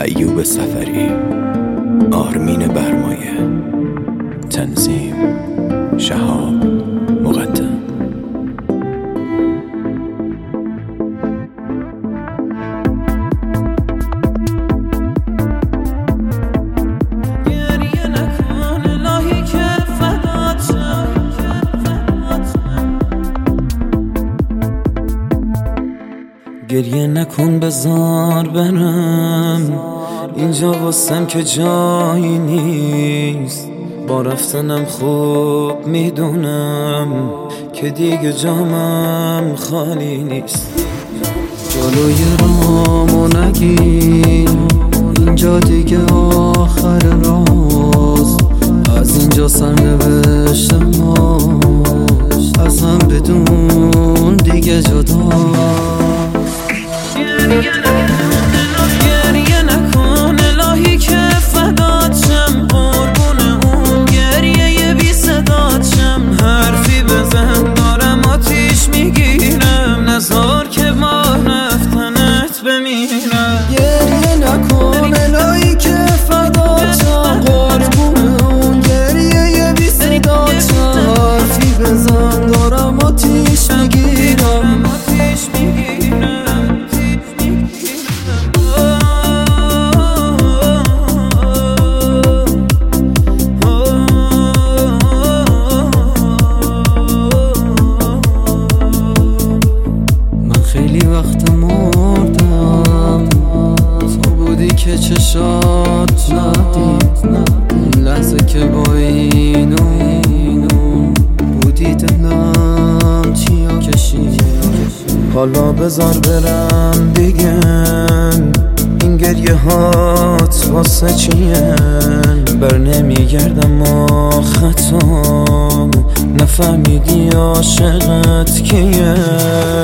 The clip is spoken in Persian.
ایوب سفری، آرمین برمایه، تنظیم شهاب مقدم. گریه نکن بذار برم، اینجا واسم که جایی نیست. با رفتنم خوب میدونم که دیگه جامم خالی نیست. جلوی رامو نگیر، اینجا دیگه آخر راست. از اینجا سرنوشتم از هم بدون دیگه جدا. گریه نکن الهی که فدات شم، قربون اون گریه بی صدات شم. حرفی بزن دارم آتیش میگیرم، نزار که با رفتنت بمیرم. گریه نکن الهی که فدات شم، قربون اون گریه بی صدات شم. حرفی بزن دارم آتیش میگیرم. خیلی وقت مردم، تو بودی که چشات ندید. اون لحظه که با اینو بودی دلم چیا کشید. حالا بذار برم دیگه، این گریه هات واسه چیه؟ بر نمیگردم و خطا، نفهمیدی عاشقت کیه.